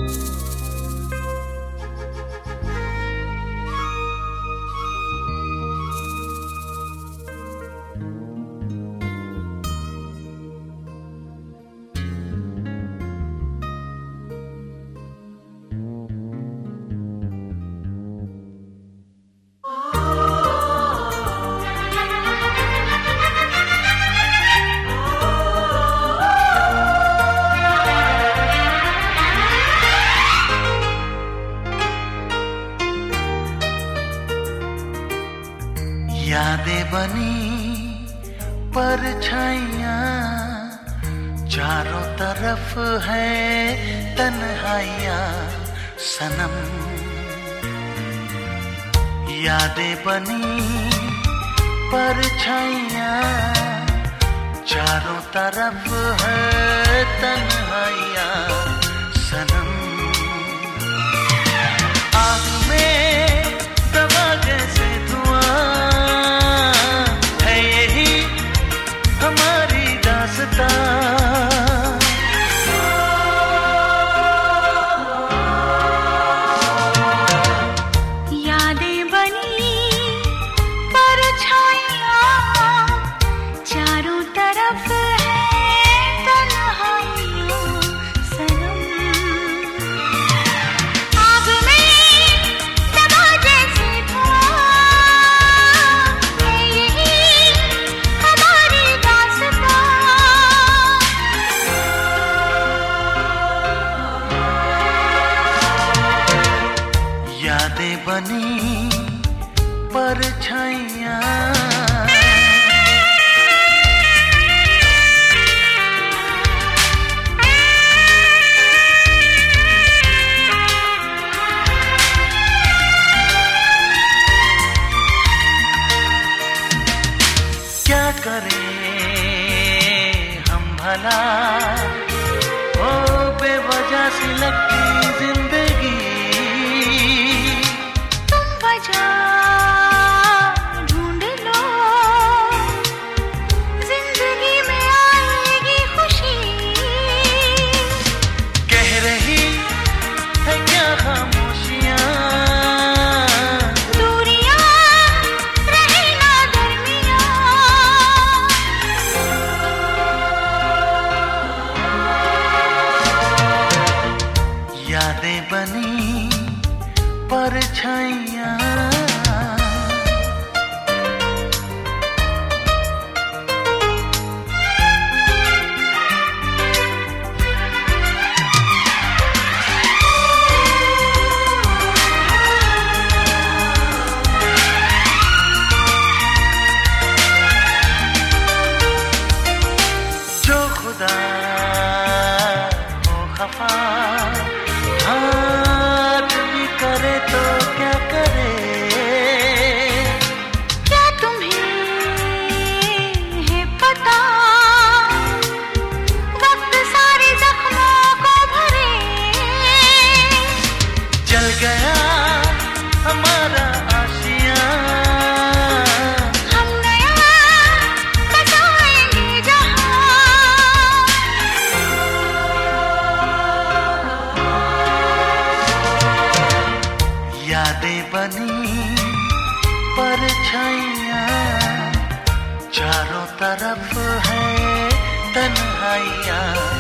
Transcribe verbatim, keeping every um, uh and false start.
यादें बनी परछाइयाँ, चारों तरफ है तन्हाइयाँ सनम। यादें बनी परछाइयाँ, चारों तरफ है तन्हाइयाँ सनम। आग में दबा जैसे धुआं है यही हमारी दास्तां। यादें बनी परछाइयाँ। क्या करें हम भला, ओ बेवजह सी लगती जिंदगी। ढूंढ लो जिंदगी में आएगी खुशी। कह रही है क्या खामोशियाँ, दूरियां रहे ना दरमियां। यादें बनी परछाइयाँ। जो खुदा हो खफा हाथ भी करे तो क्या करे। क्या तुम्हें है पता, वक्त सारे जख्मों को भरे। जल गया हमारा आशियाँ, हम नया बसाएंगे जहां। यादें बनी परछाइयाँ, चारों तरफ है तन्हाइयाँ।